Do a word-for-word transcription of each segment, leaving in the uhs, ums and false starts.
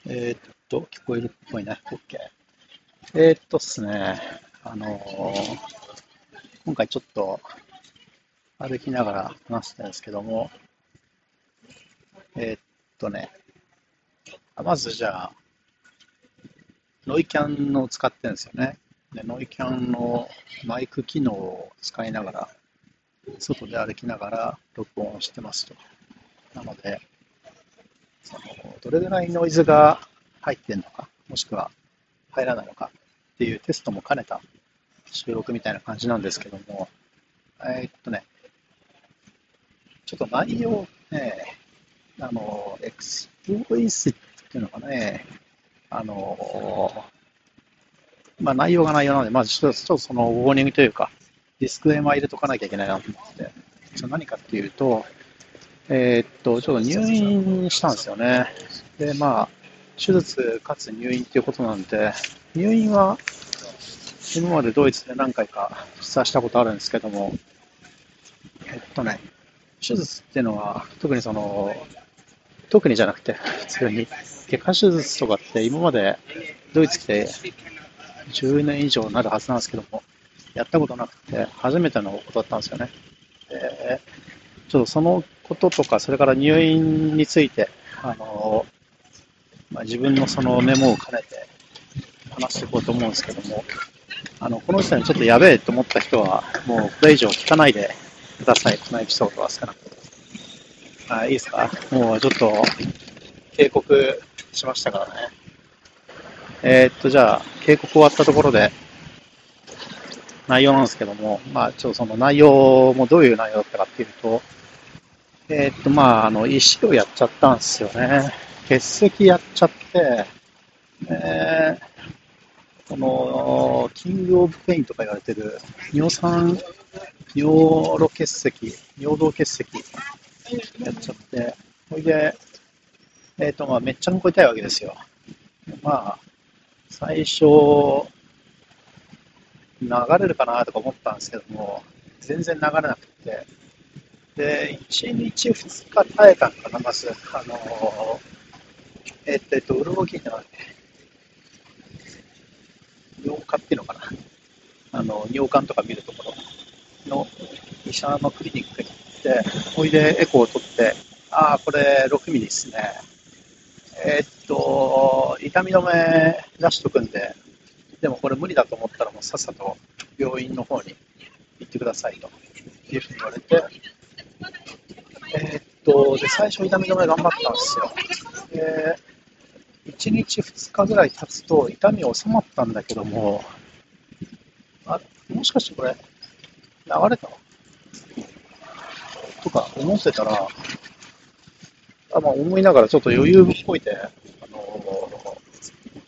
えーっと、聞こえるっぽいね。OK。えーっとっすね、あのー今回ちょっと歩きながら話してたんですけども、えーっとね、まずじゃあ、ノイキャンを使ってるんですよね。で、ノイキャンのマイク機能を使いながら、外で歩きながら録音してますと。なので、その、どれぐらいノイズが入ってるのか、もしくは入らないのかっていうテストも兼ねた収録みたいな感じなんですけども、えーっとね、ちょっと内容ね、あの、エクスプロイスっていうのがね、あの、まあ内容が内容なので、まずちょっとちょっとそのウォーニングというか、ディスクレーマー入れとかなきゃいけないなと思ってて、それ何かっていうと、えーっと、ちょっと入院したんですよね。で、まあ、手術かつ入院っていうことなんで、入院は今までドイツで何回か出したことあるんですけども、えっとね、手術っていうのは、特にその、特にじゃなくて、普通に、外科手術とかって今までドイツ来てじゅうねん以上になるはずなんですけども、やったことなくて、初めてのことだったんですよね。で、ちょっとそのこととか、それから入院について、あの、まあ、自分のそのメモを兼ねて話していこうと思うんですけども、あの、この時点でちょっとやべえと思った人は、もうこれ以上聞かないでください。このエピソードは少なくとも。あ、いいですか？もうちょっと警告しましたからね。えーっと、じゃあ、警告終わったところで内容なんですけども、まあ、ちょっとその内容もどういう内容だったかっていうと、えーっと、まあ、あの、石をやっちゃったんですよね。結石やっちゃって、えー、この、キングオブペインとか言われてる、尿酸、尿路結石、尿道結石やっちゃって、ほいで、えーっと、まあ、めっちゃ残りたいわけですよ。まあ、最初、流れるかなとか思ったんですけども、全然流れなくて、で、いちにちふつか耐えたんかな、まず、あのー、えっと、えっと、ウルボキってのは、尿科っていうのかな、あの、尿管とか見るところの医者のクリニックに行って、ほいでエコーを取って、ああ、これろくミリですね。えっと、痛み止め出しとくんで、でもこれ無理だと思ったらもうさっさと病院の方に行ってくださいというふうに言われて、えーっと、で、最初痛み止め頑張ったんですよ。で、いちにちふつかぐらい経つと痛み収まったんだけども、あ、もしかしてこれ流れたのとか思ってたら、あ、まあ思いながらちょっと余裕ぶっこいて、あのー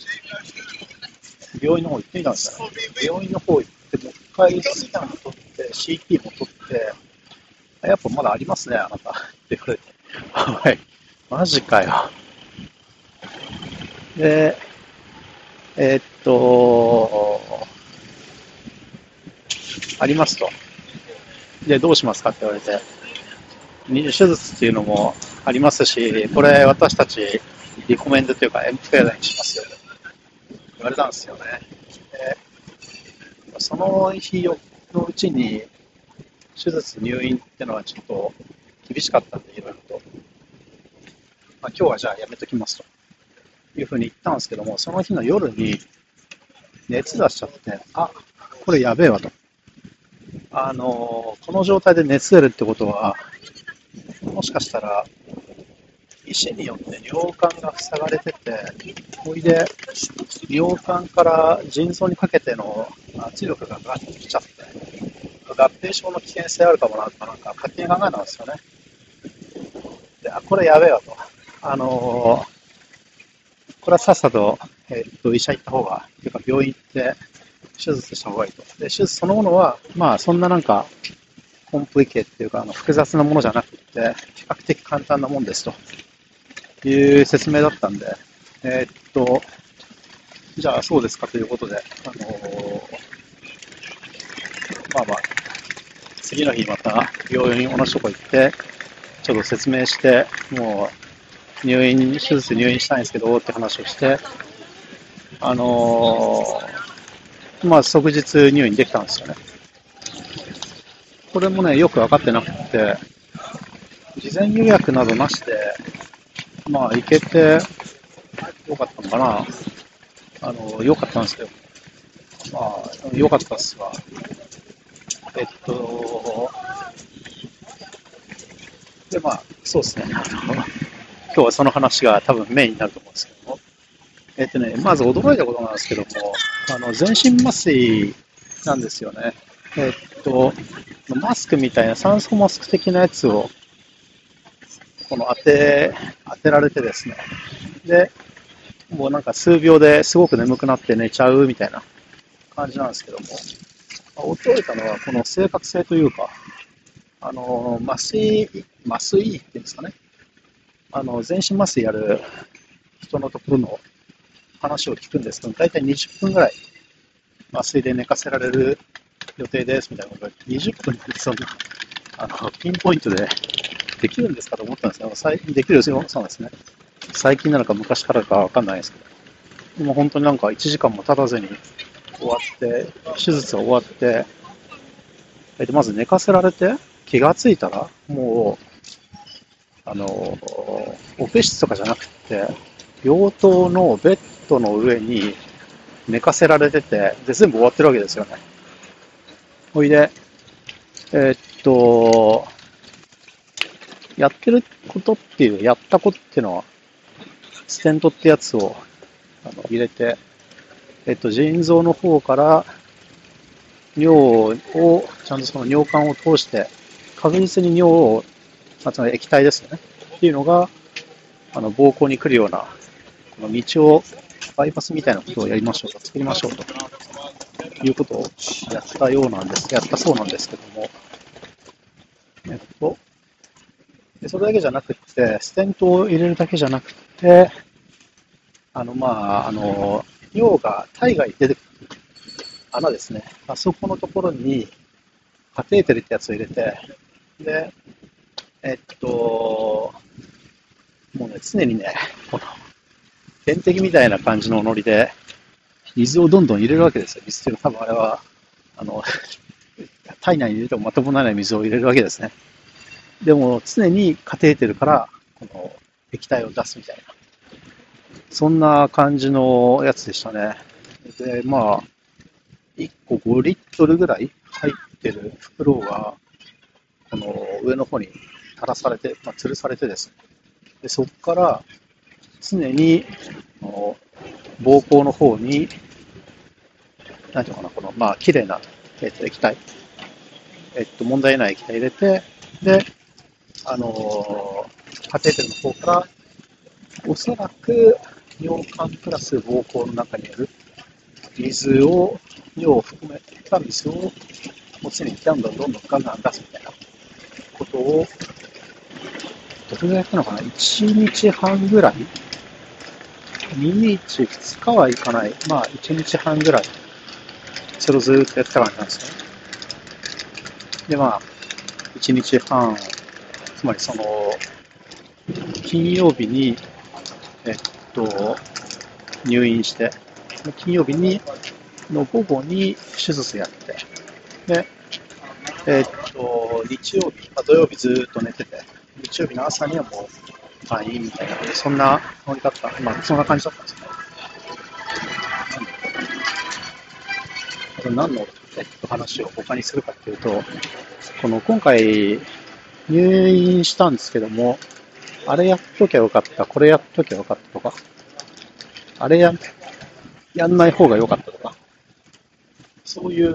病院の方行ってみたんですよね。病院の方行って、もう一回スキャンも取って、シーティー も取って、やっぱまだありますね、あなた。って言われて。はい。マジかよ。で、えーっと、ありますと。で、どうしますかって言われて、手術っていうのもありますし、これ私たちリコメンドというかエンプフェアにしますよと言われたんですよね。で、その日のうちに手術入院っていうのはちょっと厳しかったんで、いろいろと。まあ、今日はじゃあやめときますというふうに言ったんですけども、その日の夜に熱出しちゃって、あ、これやべえわと。あのーこの状態で熱出るってことは、もしかしたら医師によって尿管が塞がれてて、ほいで、尿管から腎臓にかけての圧力が上がってきちゃって、合併症の危険性あるかもなとか、なんか勝手に考えたんですよね。で、あ、これやべえわと。あのーこれはさっさと、えーっと、医者行った方が、というか病院行って手術した方がいいと。で、手術そのものは、まあ、そんななんか、コンプリケっていうか、あの複雑なものじゃなくて、比較的簡単なもんですという説明だったんで、えーっと、じゃあそうですかということで、あのーまあまあ、次の日また病院同じとこ行って、ちょっと説明して、も入院、手術入院したいんですけどって話をして、あのーまあ、即日入院できたんですよね。これもね、よく分かってなくて、事前予約などなしで、まあ、行けてよかったのかな。あの、よかったんですけど、まあ、よかったっすわ。えっと、で、まあ、そうですね。あの、今日はその話が多分メインになると思うんですけども、えっとね、まず驚いたことなんですけども、あの、全身麻酔なんですよね。えっと、マスクみたいな酸素マスク的なやつを、この当て、当てられてですね。で、もうなんか数秒ですごく眠くなって寝ちゃうみたいな感じなんですけども、驚いたのはこの正確性というか、あの、麻酔、麻酔っていうんですかね。あの、全身麻酔やる人のところの話を聞くんですけど、だいたいにじゅっぷんぐらい麻酔で寝かせられる予定ですみたいなことがにじゅっぷんでそんな、あの、ピンポイントでできるんですかと思ったんですけど、最近できるようそうですね。最近なのか昔からかわかんないですけど、でも本当になんかいちじかんも経たずに終わって、手術が終わって、えでまず寝かせられて、気がついたら、もう、あの、オペ室とかじゃなくて、病棟のベッドの上に寝かせられてて、で、全部終わってるわけですよね。ほいで、えーっと、やってることっていう、やったことっていうのは、ステントってやつをあの入れて、えっと、腎臓の方から尿を、ちゃんとその尿管を通して、確実に尿を、つまり液体ですね。っていうのが、あの、膀胱に来るような、この道を、バイパスみたいなことをやりましょうと、作りましょうということをやったようなんです、やったそうなんですけども、えっと、でそれだけじゃなくて、ステントを入れるだけじゃなくて、あの、まあ、あの、尿が体外に出てくる穴ですね。あそこのところに、カテーテルってやつを入れて、で、えっと、もうね、常にね、この、点滴みたいな感じのノリで、水をどんどん入れるわけですよ。水っていうのは多分あれは、あの、体内に入れてもまともない水を入れるわけですね。でも、常にカテーテルから、この、液体を出すみたいな。そんな感じのやつでしたね。で、まあ、いっこごリットルぐらい入ってる袋が、この上の方に垂らされて、まあ、吊るされてですね。で、そこから常に、膀胱の方に、なんていうのかな、この、まあ、綺麗な、えっと、液体、えっと、問題ない液体入れて、で、あのー、カテーテルの方から、おそらく、尿管プラス膀胱の中にある水を、尿を含めた水を、もう常にどんどんどんどんガンガン出すみたいなことを、どれぐらいやったのかな ?いち 日半ぐらい ?に 日、ふつかはいかない。まあ、いちにちはんぐらい。それをずーっとやってた感じなんですよね。で、まあ、いちにちはん、つまりその、金曜日に、えっと、入院して、金曜日に、の午後に手術やって、で、えっと、日曜日、まあ、土曜日ずーっと寝てて、日曜日の朝にはもう退院みたいな、そんなノリだった、まあ、そんな感じだったんですね。これ何の、えっと、話を他にするかっていうと、この今回入院したんですけども、あれやっときゃよかった、これやっときゃよかったとか、あれや、やんない方がよかったとか、そういう、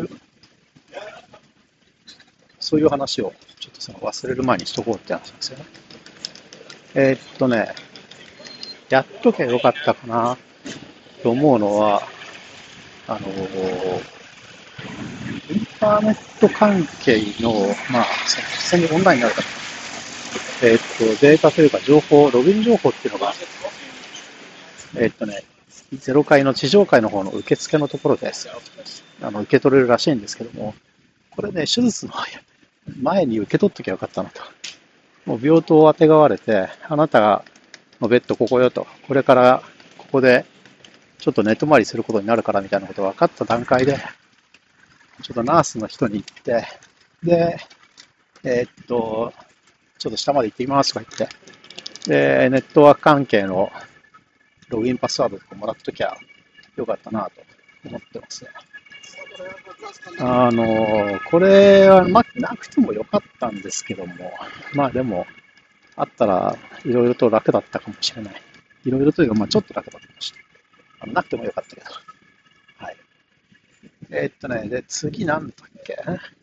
そういう話をちょっとその忘れる前にしとこうって話なんですよね。えーっとね、やっときゃよかったかなと思うのは、あのー、インターネット関係の、まあ、その実際にオンラインになるから、えーっと、データというか情報、ログイン情報っていうのが、えーっとね、ゼロ階の地上階の方の受付のところで、あの、受け取れるらしいんですけども、これね、手術の前に受け取っときゃよかったなと。もう病棟をあてがわれて、あなたがベッドここよと、これからここでちょっと寝泊まりすることになるからみたいなことが分かった段階で、ちょっとナースの人に言って、で、えーっと、ちょっと下まで行ってきますとか言って、で、ネットワーク関係のログインパスワードとかもらっときゃよかったなと思ってますね。あの、これは、ま、なくてもよかったんですけども、まあでも、あったらいろいろと楽だったかもしれない。いろいろというか、まあちょっと楽だったかもしれない。なくてもよかったけど。はい。えーっとね、で、次なんだっけ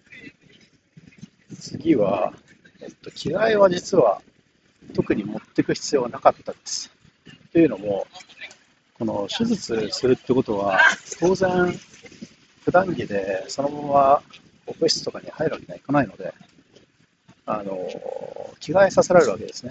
次は、えっと、着替えは実は特に持っていく必要はなかったです。というのも、この手術するってことは、当然、普段着でそのままオペ室とかに入るわけにはいかないので、あの、着替えさせられるわけですね。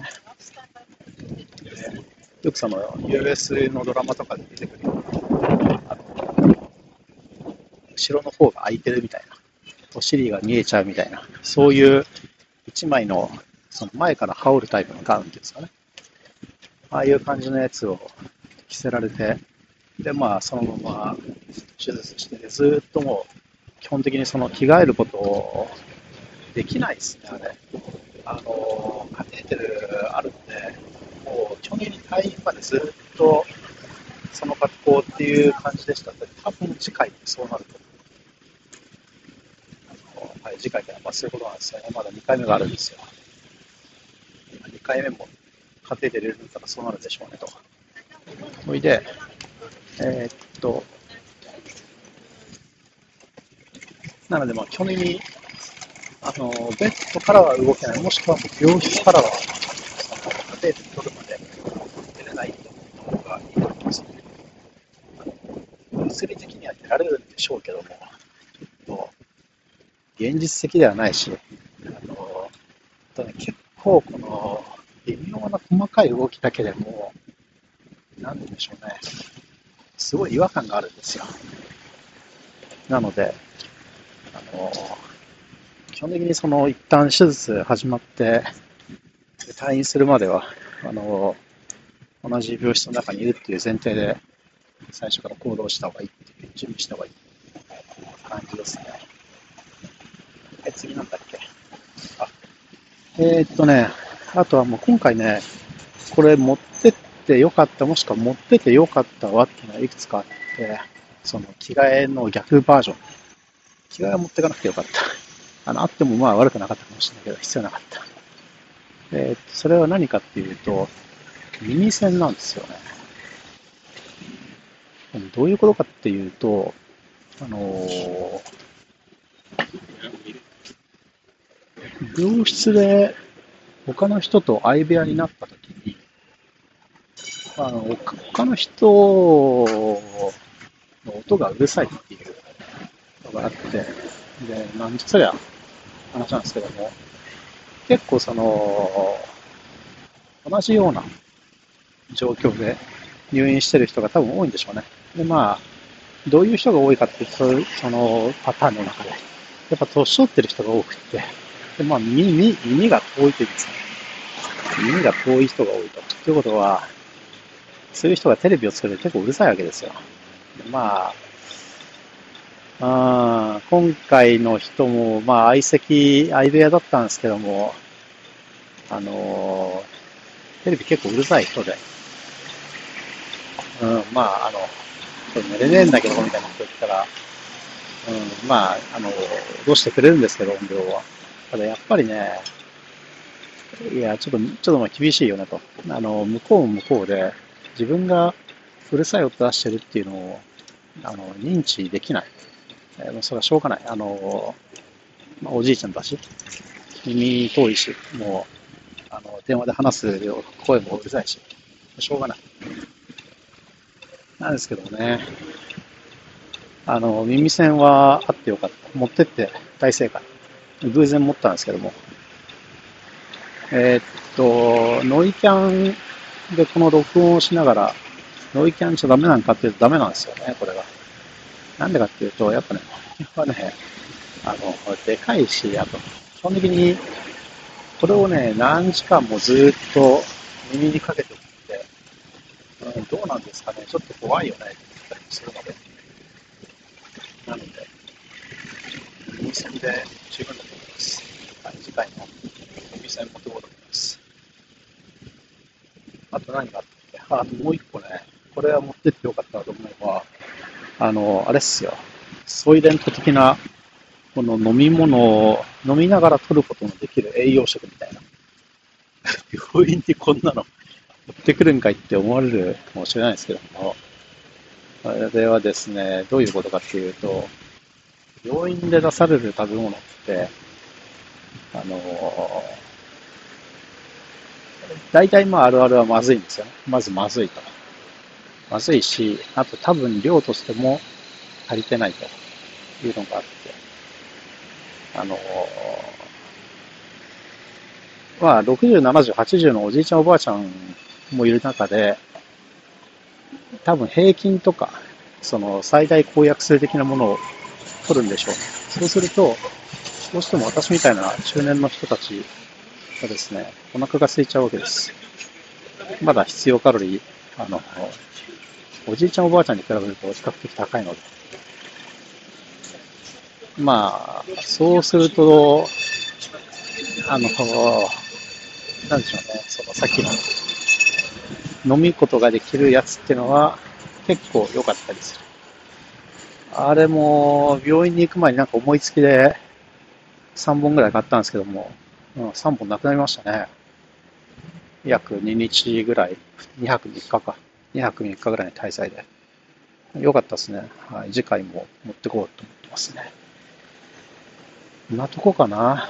よくその ユーエス のドラマとかで出てくるように、あの、後ろの方が空いてるみたいな、お尻が見えちゃうみたいな、そういう一枚のその前から羽織るタイプのガウンっていうんですかね。ああいう感じのやつを着せられて、で、まあ、そのまま手術して、ずっともう、基本的にその着替えることをできないですね、あれ。あの、カテーテルあるんで、もう基本的に退院までずっとその格好っていう感じでしたので、多分次回そうなると思う。はい、次回ではまあそういうことなんですよね。まだにかいめがあるんですよ。にかいめもカテーテル入れるんだったらそうなるでしょうねと。おいで、えーっと、なのでまあ基本的にあのベッドからは動けない、もしくは病室からはそのカテーテル取るまで出れないと思った方がいいと思いますね。物理的には出られるんでしょうけども、ちょっと現実的ではないし、あのとね、結構この微妙な細かい動きだけでも、なんでしょうね、すごい違和感があるんですよ。なので、あの基本的にその一旦手術始まって退院するまでは、あの同じ病室の中にいるっていう前提で最初から行動した方がいいっていう準備した方がいいっていう感じですね。え、次なんだっけ。あ、えーっとね、あとはもう今回ね、これ持ってってよかった、もしくは持っててよかったわっていうのはいくつかあって、その着替えの逆バージョン。着替えは持ってかなくてよかった。あの、あってもまあ悪くなかったかもしれないけど、必要なかった。えーっと、それは何かっていうと、耳栓なんですよね。どういうことかっていうと、あのー病室で他の人と相部屋になった時に、あの、他の人の音がうるさいっていうのがあって、で、なんじゃそりゃ話なんですけども、結構その、同じような状況で入院してる人が多分多いんでしょうね。で、まあ、どういう人が多いかっていうと、そのパターンの中で、やっぱ年取ってる人が多くて、で、まあ、耳、耳が遠いというんですかね。耳が遠い人が多いと。ということは、そういう人がテレビをつけて結構うるさいわけですよ。でまあ、あ今回の人も、まあ、相席、相部屋だったんですけども、あのテレビ結構うるさい人で、うん、まあ、あの、寝れねえんだけど、みたいなこと言ったら、うん、まあ、あの、どうしてくれるんですけど、音量は。ただやっぱりね、いや、ちょっと、ちょっとまあ厳しいよねと。あの、向こうも向こうで、自分がうるさい音出してるっていうのを、あの、認知できない。えー、それはしょうがない。あの、まあ、おじいちゃんだし、耳遠いし、もう、あの、電話で話す声もうるさいし、しょうがない。なんですけどもね、あの、耳栓はあってよかった。持ってって大正解。偶然持ったんですけども。えーっと、ノイキャンでこの録音をしながら、ノイキャンしちゃダメなんかっていうとダメなんですよね、これが。なんでかっていうと、やっぱね、これはね、あの、でかいし、あと、基本的に、これをね、何時間もずっと耳にかけておくって、 うん、どうなんですかね。ちょっと怖いよねって言ったりもするので。なので、耳栓で十分だと思います。はい、次回も耳栓持ってこうと思います。あと何があったっけ。あ、あともう一個ね、これは持ってってよかったなと思うのは、あの、あれっすよ。ソイデント的な、この飲み物を飲みながら取ることのできる栄養食みたいな。病院にこんなの持ってくるんかいって思われるかもしれないですけども、あれはですね、どういうことかっていうと、病院で出される食べ物って、あの大体まああるあるはまずいんですよね。まずまずいと。まずいし、あと多分量としても足りてないというのがあって、あのまあろくじゅう、ななじゅう、はちじゅうのおじいちゃんおばあちゃんもいる中で、多分平均とか、その最大公約数的なものを取るんでしょう。そうすると、どうしても私みたいな中年の人たちがですね、お腹が空いちゃうわけです。まだ必要カロリー、あの、おじいちゃんおばあちゃんに比べると比較的高いので。まあ、そうすると、あの、なんでしょうね、そのさっきの飲みことができるやつっていうのは結構良かったりする。あれも、病院に行く前になんか思いつきでさんぼんぐらい買ったんですけども、うん、さんぼんなくなりましたね。約ににちぐらい、にはくみっかかか。にはくみっかぐらいの滞在で。良かったですね。はい、次回も持ってこうと思ってますね。こんなとこかな。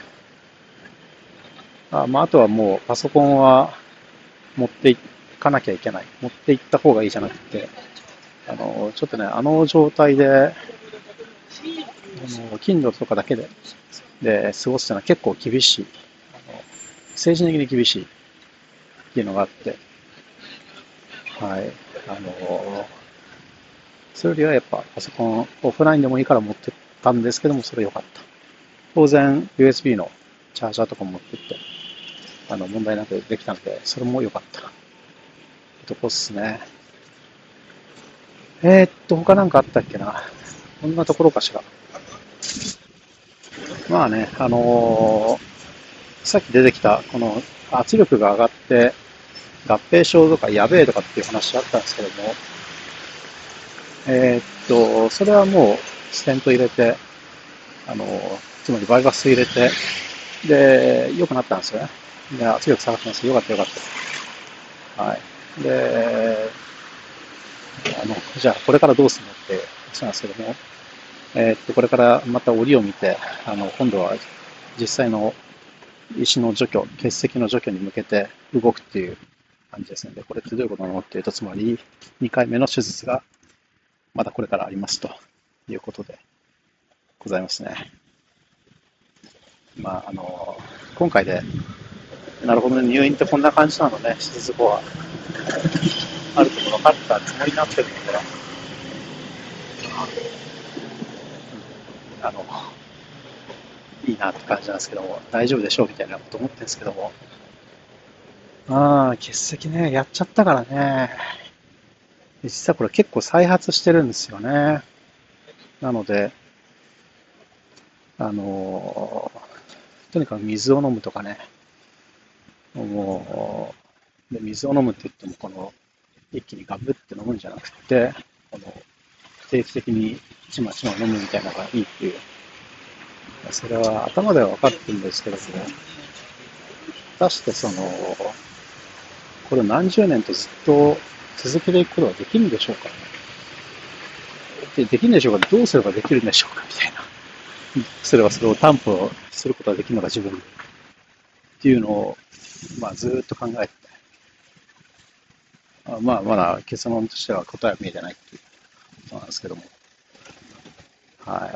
あ、まあ、あとはもうパソコンは持っていかなきゃいけない。持っていった方がいいじゃなくて、あの、ちょっとね、あの状態で、あの、Kindle とかだけで、で、過ごすっていうのは結構厳しい。あの政治的に厳しいっていうのがあって、はい。あの、それよりはやっぱパソコン、オフラインでもいいから持ってったんですけども、それ良かった。当然、ユーエスビー のチャージャーとかも持ってって、あの、問題なくできたので、それも良かった。とこっすね。えー、っと、他なんかあったっけな。こんなところかしら。まあね、あのーさっき出てきた、この圧力が上がって、合併症とかやべえとかっていう話あったんですけども、えー、っと、それはもうステント入れて、あのーつまりバイパス入れて、で、良くなったんですよね。で、圧力下がってます。よかったよかった。はい。で、あの、じゃあこれからどうするのって話なんですけども、えーっと、これからまた折を見て、あの、今度は実際の石の除去、結石の除去に向けて動くっていう感じですね。で、これってどういうことなのっていうと、つまりにかいめの手術がまだこれからありますということでございますね。まあ、あの、今回で、なるほどね、入院ってこんな感じなのね、手術後は。ある程度分かったつもりになってるので、あの、いいなって感じなんですけども、大丈夫でしょうみたいなこと思ってるんですけども、ああ、欠席ね、やっちゃったからね。実はこれ結構再発してるんですよね。なので、あのーとにかく水を飲むとかね、もう、で水を飲むって言っても、この、一気にガブって飲むんじゃなくて、この、定期的にちまちま飲むみたいなのがいいっていう、それは頭では分かってるんですけども、果たしてその、これを何十年とずっと続けていくことができるんでしょうかね。で、できるんでしょうか、どうすればできるんでしょうかみたいな。すればそれを担保することができるのか自分で。っていうのを、まあずーっと考えてて、あまあまだ結論としては答えは見えてないっていうことなんですけども。はい。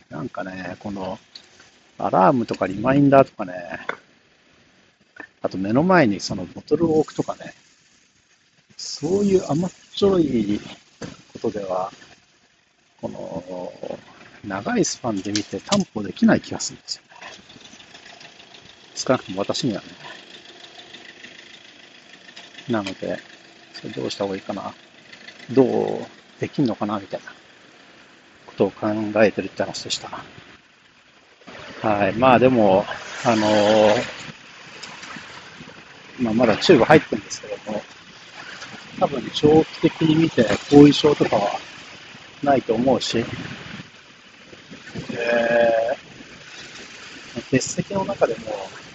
なんかね、このアラームとかリマインダーとかね、あと目の前にそのボトルを置くとかね、そういう甘っちょろいことでは、この長いスパンで見て担保できない気がするんですよね。少なくとも私にはね。なので、 それどうした方がいいかな。どうできんのかなみたいなことを考えてるって話でした。はい。まあでも、あのーまあ、まだチューブ入ってるんですけども、多分長期的に見て後遺症とかはないと思うし、えー、結石の中でも、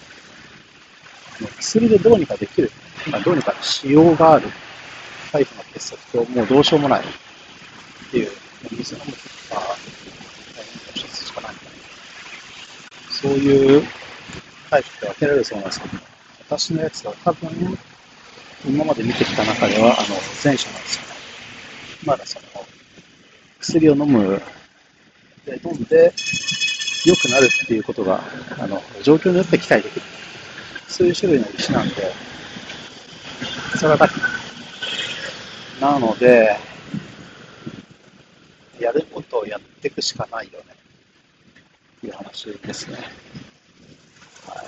薬でどうにかできる、まあ、どうにかしようがあるタイプの結石と、もうどうしようもないっていう、水飲むとか、一つしかないみたいな、そういうタイプで分けられるそうなんですけど、私のやつは多分、今まで見てきた中では、あの、前者なんですよね。まだその、薬を飲む、で飲んで、良くなるっていうことが、あの、状況によって期待できる。そういう種類の石なんで、それがなので、やることをやっていくしかないよね、っていう話ですね。はい。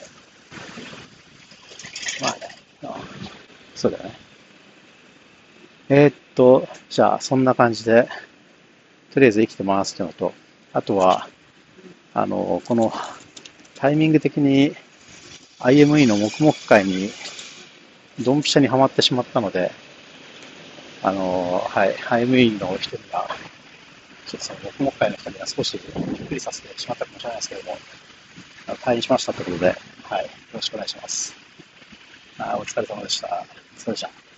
まあね、あそうだよね。えーっと、じゃあ、そんな感じで、とりあえず生きてますっていうのと、あとは、あの、このタイミング的に アイエムイー の黙々会にドンピシャにはまってしまったので、あの、はい、アイエムイー の人には、ちょっとその黙々会の人には少しびっくりさせてしまったかもしれないですけども、退院しましたということで、はい、よろしくお願いします。あお疲れ様でした。そうでした。